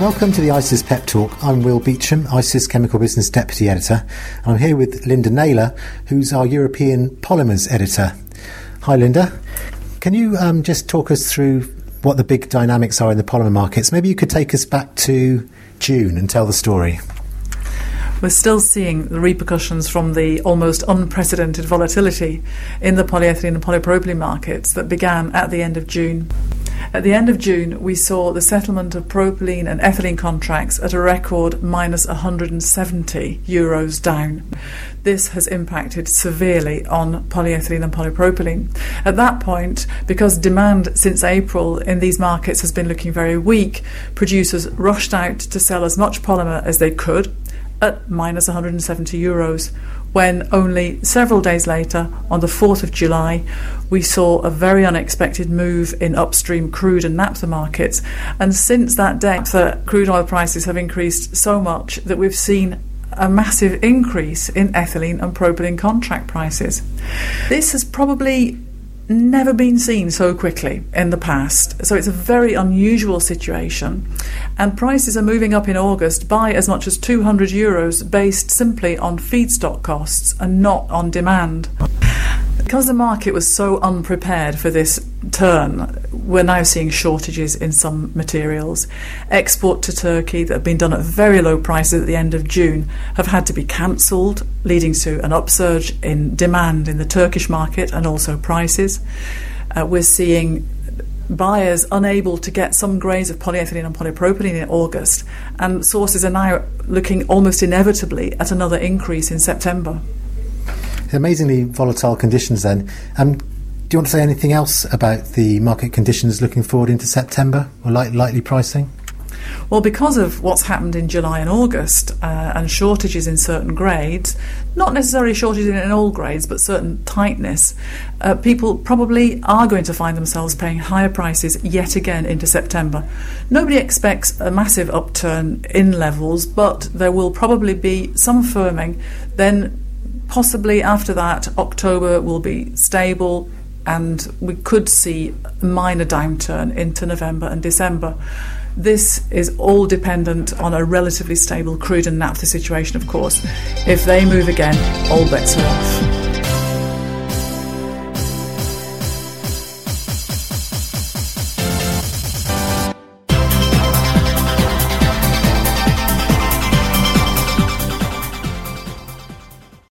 Welcome to the ICIS Pep Talk. I'm Will Beecham, ICIS Chemical Business Deputy Editor. I'm here with Linda Naylor, who's our European Polymers Editor. Hi Linda. Can you just talk us through what the big dynamics are in the polymer markets? Maybe you could take us back to June and tell the story. We're still seeing the repercussions from the almost unprecedented volatility in the polyethylene and polypropylene markets that began at the end of June. At the end of June, we saw the settlement of propylene and ethylene contracts at a record minus €170 down. This has impacted severely on polyethylene and polypropylene. At that point, because demand since April in these markets has been looking very weak, producers rushed out to sell as much polymer as they could at minus €170, when only several days later, on the 4th of July, we saw a very unexpected move in upstream crude and naphtha markets. And since that day, the crude oil prices have increased so much that we've seen a massive increase in ethylene and propylene contract prices. This has probably never been seen so quickly in the past, so it's a very unusual situation, and prices are moving up in August by as much as €200 based simply on feedstock costs and not on demand. Because the market was so unprepared for this turn, we're now seeing shortages in some materials. Export to Turkey that have been done at very low prices at the end of June have had to be cancelled, leading to an upsurge in demand in the Turkish market and also prices. We're seeing buyers unable to get some grades of polyethylene and polypropylene in August, and sources are now looking almost inevitably at another increase in September. Amazingly volatile conditions then. Do you want to say anything else about the market conditions looking forward into September, or likely pricing? Well, because of what's happened in July and August and shortages in certain grades, not necessarily shortages in all grades, but certain tightness, people probably are going to find themselves paying higher prices yet again into September. Nobody expects a massive upturn in levels, but there will probably be some firming. Then possibly after that, October will be stable, and we could see a minor downturn into November and December. This is all dependent on a relatively stable crude and naphtha situation, of course. If they move again, all bets are off.